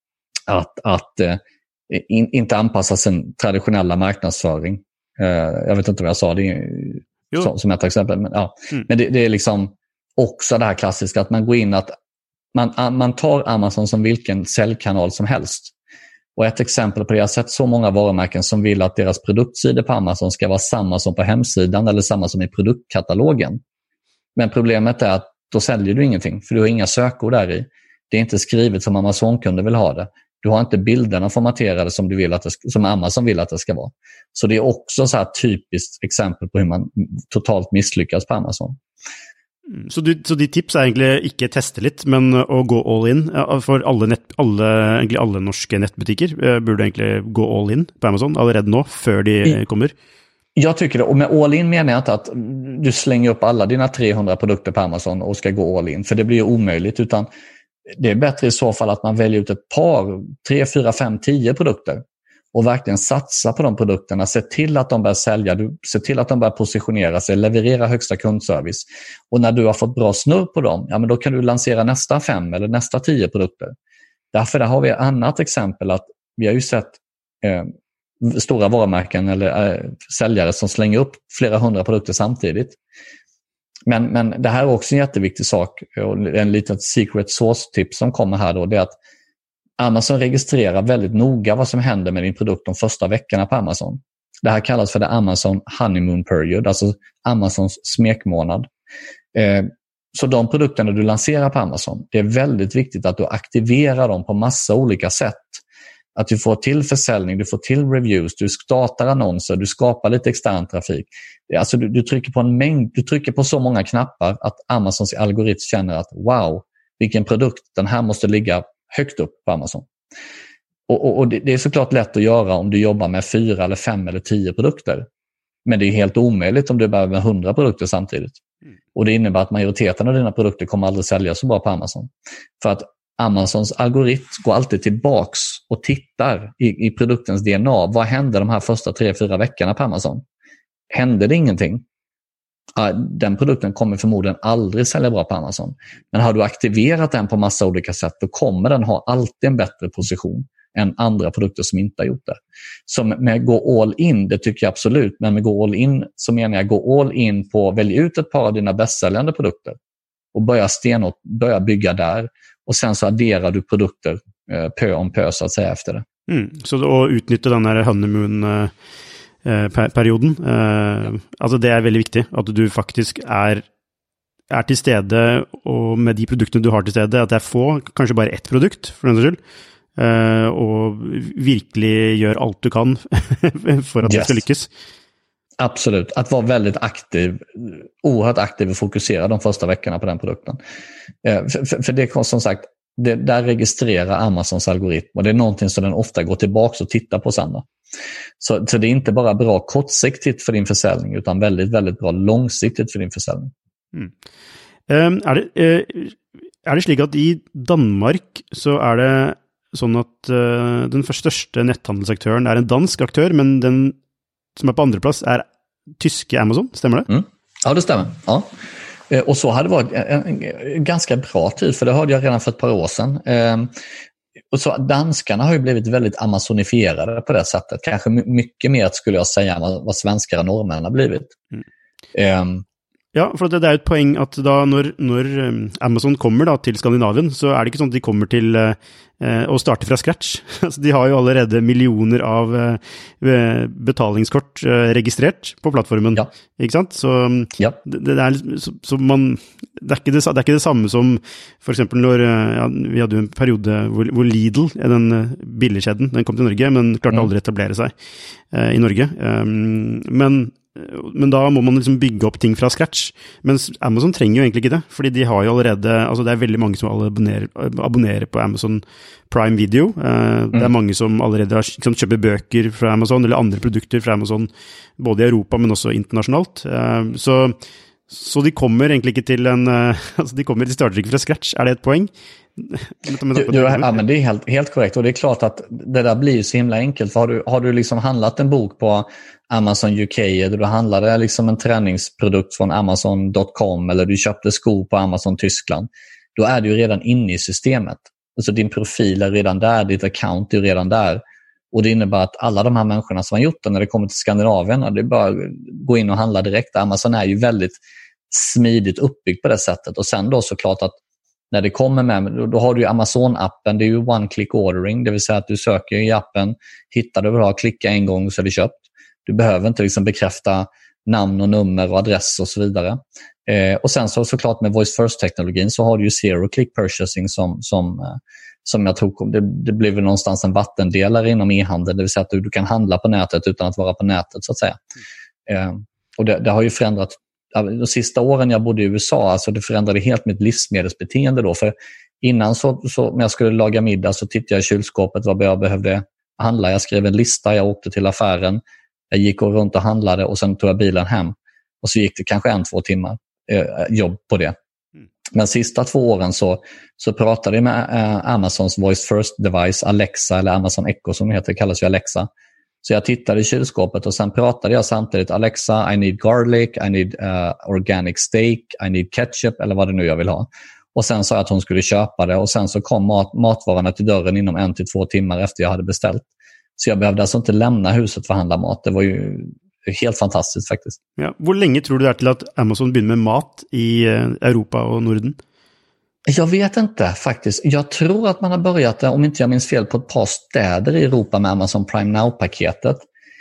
att inte anpassa sin traditionella marknadsföring. Jag vet inte vad jag sa det som ett exempel. Men det är liksom också det här klassiska att man går in att man tar Amazon som vilken säljkanal som helst. Och ett exempel på det, jag har sett så många varumärken som vill att deras produktsidor på Amazon ska vara samma som på hemsidan eller samma som i produktkatalogen. Men problemet är att då säljer du ingenting för du har inga sökord där i. Det är inte skrivet som Amazon-kunder vill ha det. Du har inte bilderna formaterade som som Amazon vill att det ska vara. Så det är också så här typiskt exempel på hur man totalt misslyckas på Amazon. Så ditt tips är egentligen inte testa lite, men att gå all in för alla norska nettbutiker borde egentligen gå all in på Amazon allerede nu för de kommer. Jag tycker det, och med all in menar jag inte att du slänger upp alla dina 300 produkter på Amazon och ska gå all in, för det blir omöjligt, utan det är bättre i så fall att man väljer ut ett par, 3, 4, 5, 10 produkter och verkligen satsa på de produkterna. Se till att de börjar sälja, se till att de börjar positionera sig, leverera högsta kundservice. Och när du har fått bra snurr på dem, men då kan du lansera nästa 5 eller nästa 10 produkter. Därför där har vi ett annat exempel att vi har ju sett stora varumärken eller säljare som slänger upp flera hundra produkter samtidigt. Men det här är också en jätteviktig sak och en liten secret source-tips som kommer här då, det är att Amazon registrerar väldigt noga vad som händer med din produkt de första veckorna på Amazon. Det här kallas för det Amazon Honeymoon Period, alltså Amazons smekmånad. Så de produkterna du lanserar på Amazon, det är väldigt viktigt att du aktiverar dem på massa olika sätt. Att du får till försäljning, du får till reviews, du startar annonser, du skapar lite extern trafik. Alltså du trycker på en mängd, du trycker på så många knappar att Amazons algoritm känner att wow, vilken produkt, den här måste ligga högt upp på Amazon. Och det är såklart lätt att göra om du jobbar med 4 eller 5 eller 10 produkter. Men det är helt omöjligt om du jobbar med 100 produkter samtidigt. Och det innebär att majoriteten av dina produkter kommer aldrig säljas så bra på Amazon. För att Amazons algoritm går alltid tillbaks och tittar i produktens DNA. Vad hände de här första 3-4 veckorna på Amazon? Hände det ingenting? Den produkten kommer förmodligen aldrig sälja bra på Amazon. Men har du aktiverat den på massa olika sätt, då kommer den ha alltid en bättre position än andra produkter som inte har gjort det. Så med gå all in, det tycker jag absolut. Men med gå all in så menar jag gå all in på välj ut ett par av dina bästsäljande produkter och börja bygga där. Och sen så adderar du produkter pö om pö så att säga efter det. Så att utnyttja den här honeymoon-perioden. Alltså det är väldigt viktigt att du faktiskt är till stede och med de produkterna du har till stede, att det är få, kanske bara ett produkt för den skull. Och virkelig gör allt du kan för att det ska lyckas. Absolut, att vara väldigt aktiv, oerhört aktiv och fokusera de första veckorna på den produkten. För det som sagt, där registrerar Amazons algoritm och det är någonting som den ofta går tillbaka och tittar på sen. Så det är inte bara bra kortsiktigt för din försäljning utan väldigt, väldigt bra långsiktigt för din försäljning. Är det slik att i Danmark så är det sånn at den største netthandelsaktøren er en dansk aktør, men den som är på andra plats är tyske Amazon, stämmer det? Ja, det stämmer. Ja. Och så hade det varit en ganska bra tid, för det hörde jag redan för ett par år sedan. Och så danskarna har ju blivit väldigt amazonifierade på det sättet. Kanske mycket mer skulle jag säga än vad svenskar och norrmän har blivit. Ja, för det är ett poäng att då när Amazon kommer då till Skandinavien så är det inte så att de kommer till att starta från scratch. Alltså, de har ju allerede miljoner av betalningskort registrerat på plattformen. Ja. Ikke sant? Så ja. Det är inte det samme som för exempel när vi hade en period hvor Lidl, den billigkedden, den kom till Norge men klarte aldrig etablera sig i Norge. Men da må man liksom bygge opp ting fra scratch. Men Amazon trenger jo egentlig ikke det, fordi de har jo allerede, altså det er veldig mange som abonnerer på Amazon Prime Video. Det er mange som allerede har, liksom, kjøper bøker fra Amazon, eller andre produkter fra Amazon, både i Europa, men også internasjonalt. Så de kommer egentlig ikke til altså de starter ikke fra scratch. Er det et poäng? Ja, men det är helt korrekt, och det är klart att det där blir så himla enkelt. För har du liksom handlat en bok på Amazon UK, eller du handlade liksom en träningsprodukt från Amazon.com, eller du köpte skor på Amazon Tyskland, då är du ju redan inne i systemet. Alltså din profil är redan där, ditt account är redan där, och det innebär att alla de här människorna som har gjort det när det kommer till Skandinavien, det är bara att gå in och handla direkt. Amazon är ju väldigt smidigt uppbyggt på det sättet, och sen då såklart att när det kommer med, då har du ju Amazon-appen, det är ju one-click ordering, det vill säga att du söker i appen, hittar du vill ha, klicka en gång så är det köpt. Du behöver inte liksom bekräfta namn och nummer och adress och så vidare. Och sen såklart med voice first-teknologin så har du ju zero-click purchasing som jag tror, det blir väl någonstans en vattendelare inom e-handel, det vill säga att du kan handla på nätet utan att vara på nätet så att säga. Och det har ju förändrat. De sista åren jag bodde i USA, alltså det förändrade helt mitt livsmedelsbeteende då. För innan så när jag skulle laga middag så tittade jag i kylskåpet vad jag behövde handla. Jag skrev en lista, jag åkte till affären, jag gick runt och handlade och sen tog jag bilen hem. Och så gick det kanske 1-2 timmar jobb på det. Men sista 2 åren så pratade jag med Amazons voice first device, Alexa, eller Amazon Echo som det heter, kallas ju Alexa. Så jag tittade i kylskåpet och sen pratade jag samtidigt, Alexa, I need garlic, I need organic steak, I need ketchup, eller vad det nu jag vill ha. Och sen sa jag att hon skulle köpa det, och sen så kom matvarorna till dörren inom 1-2 timmar efter jag hade beställt. Så jag behövde alltså inte lämna huset för att handla mat. Det var ju helt fantastiskt faktiskt. Ja. Hur länge tror du det är till att Amazon börjar med mat i Europa och Norden? Jag vet inte faktiskt. Jag tror att man har börjat, om inte jag minns fel, på ett par städer i Europa med Amazon Prime Now-paketet.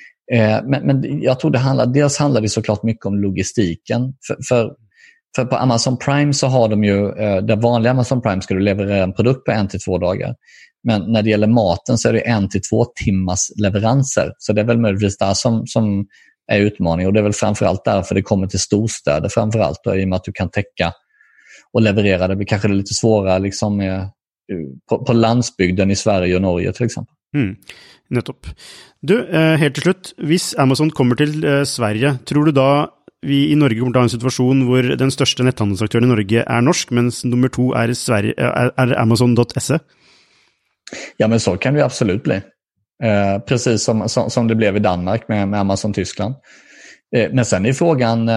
Men jag tror dels handlar det såklart mycket om logistiken. För på Amazon Prime så har de ju, där vanliga Amazon Prime skulle leverera en produkt på 1-2 dagar. Men när det gäller maten så är det 1 till 2 timmars leveranser. Så det är väl möjligtvis där som är utmaning. Och det är väl framförallt därför det kommer till storstäder framförallt. I och med att du kan täcka och leverera. Det blir kanske lite svårare liksom, på landsbygden i Sverige och Norge till exempel. Nettopp. Du, helt til slutt, hvis Amazon kommer til Sverige, tror du da vi i Norge kommer til å ha en situasjon hvor den største netthandelsaktøren i Norge er norsk, mens nummer 2 er Amazon.se? Ja, men så kan det absolut bli. Precis som det blev i Danmark med Amazon Tyskland. Men sen är frågan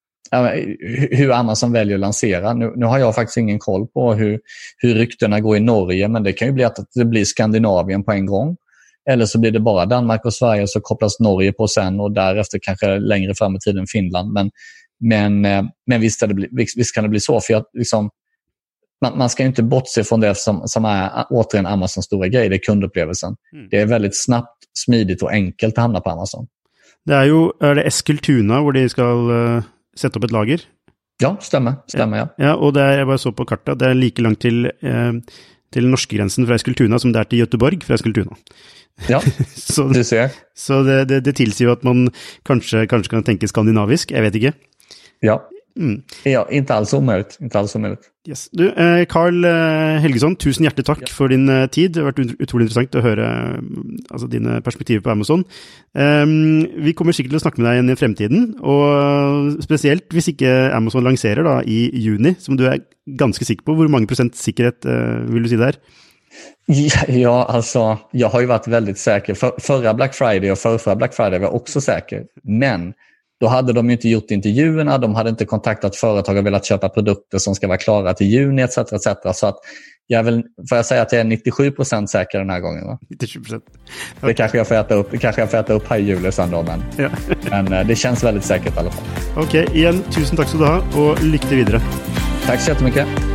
hur Amazon väljer att lansera. Nu har jag faktiskt ingen koll på hur ryktena går i Norge, men det kan ju bli att det blir Skandinavien på en gång. Eller så blir det bara Danmark och Sverige, så kopplas Norge på sen och därefter kanske längre fram i tiden Finland. Men visst kan det bli så, för man ska ju inte bortse från det som är återigen Amazons stora grej, det är kundupplevelsen. Det är väldigt snabbt, smidigt och enkelt att hamna på Amazon. Det är det Eskilstuna hvor de skal sätta upp ett lager? Ja, stämmer ja. Ja, och jag bara så på kartan, det är lika långt till norska gränsen från Eskilstuna som det är till Göteborg från Eskilstuna. Ja, du ser. Så det tillsier ju att man kanske kan tänka skandinavisk, jag vet inte. Ja. Ja, inte alls omöjligt. Yes. Du, Carl Helgesson, tusen hjärtligt tack för din tid. Det har varit otroligt intressant att höra dina perspektiv på Amazon. Vi kommer säkert att snacka med dig igen i framtiden, och speciellt hvis inte Amazon lanserar då i juni, som du är ganska säker på. Hur många procent säkerhet vill du säga där? Ja, alltså jag har ju varit väldigt säker. Förra Black Friday och förra Black Friday var jag också säker. Men då hade de ju inte gjort intervjuerna, de hade inte kontaktat företag och velat köpa produkter som ska vara klara till juni etc. Så att får jag säga att jag är 97% säker den här gången. Va? 97%. Det kanske jag får äta upp här i juli sen då, men det känns väldigt säkert i alla fall. Okej, igen, tusen tack så du ha och lycka till vidare. Tack så jättemycket.